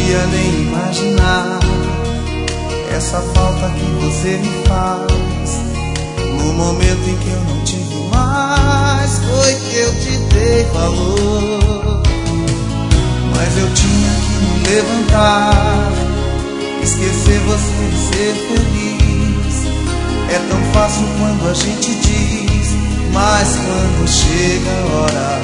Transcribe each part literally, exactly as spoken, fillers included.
podia nem imaginar essa falta que você me faz. No momento em que eu não tive mais, foi que eu te dei valor. Mas eu tinha que me levantar, esquecer você e ser feliz. É tão fácil quando a gente diz, mas quando chega a hora,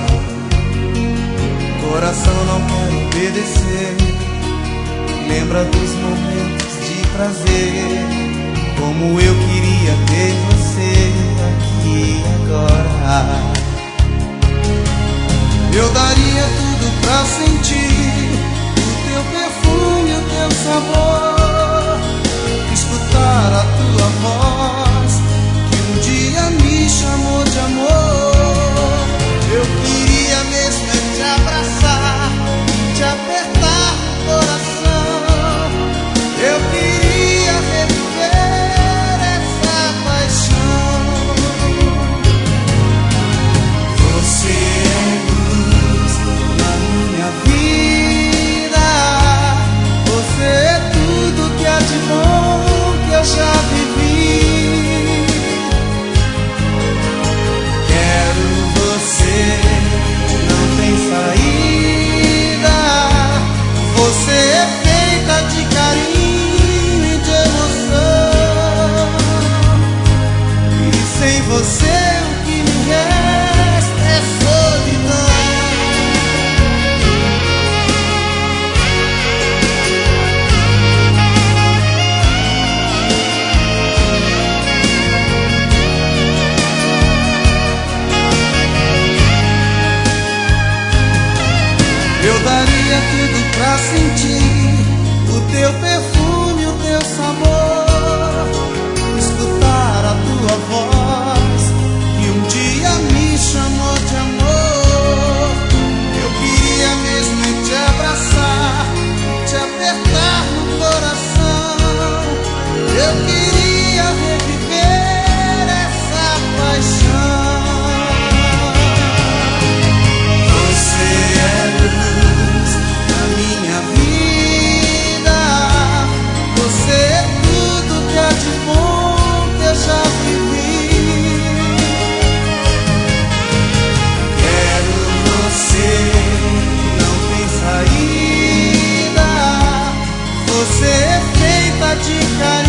coração não quer obedecer. Lembra dos momentos de prazer, como eu queria ter você aqui agora. Eu daria tudo pra sentir o teu perfume, o teu sabor, escutar a tua voz que um dia me chamou de amor. Eu queria mesmo é te abraçar, te apertar no coração. Eu queria reviver essa paixão. Você é luz na minha vida, você é tudo que há de bom que eu já vivi. Quero você, não tem saída. Você é feita de carinho e de emoção, e sem você o que me resta é solidão. Eu daria tudo pra sentir o teu perfume, o teu sabor, escutar a tua voz que um dia me chamou de amor. Eu queria mesmo é te abraçar, te apertar no coração. Eu queria reviver essa paixão. Você é luz na minha vida, você é tudo que há de bom que eu já vivi. Quero você, não tem saída. Você é feita de carinho